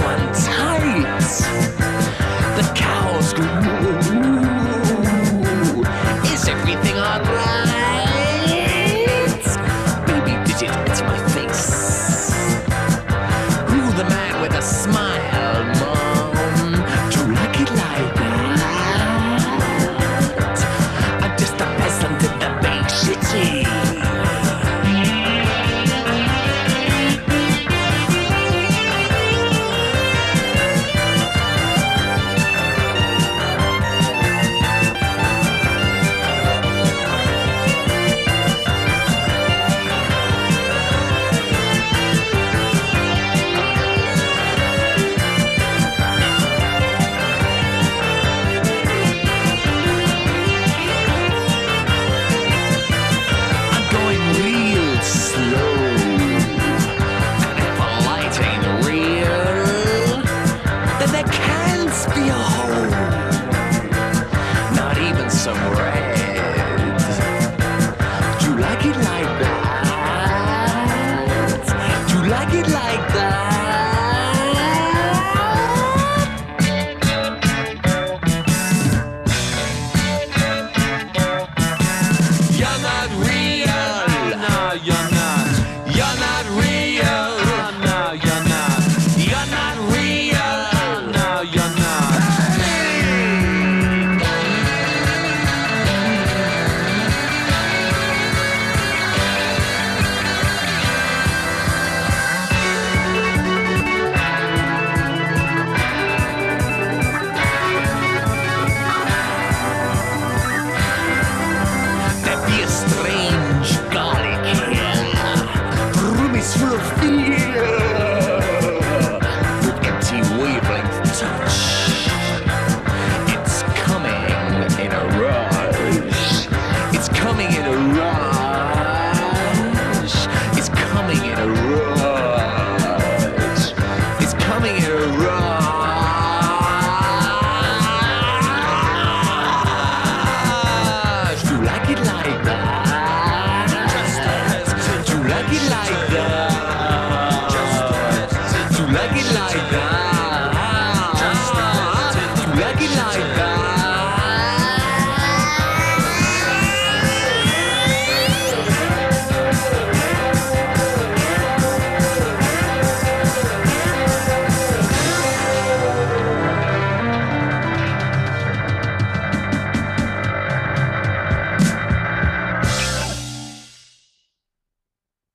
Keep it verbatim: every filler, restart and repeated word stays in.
and tight. The cows go moo. Is everything alright? Baby digit to my face. Who the man with a smile, Mom? Do you like it like that? I'm just a peasant in the big city. Coming in a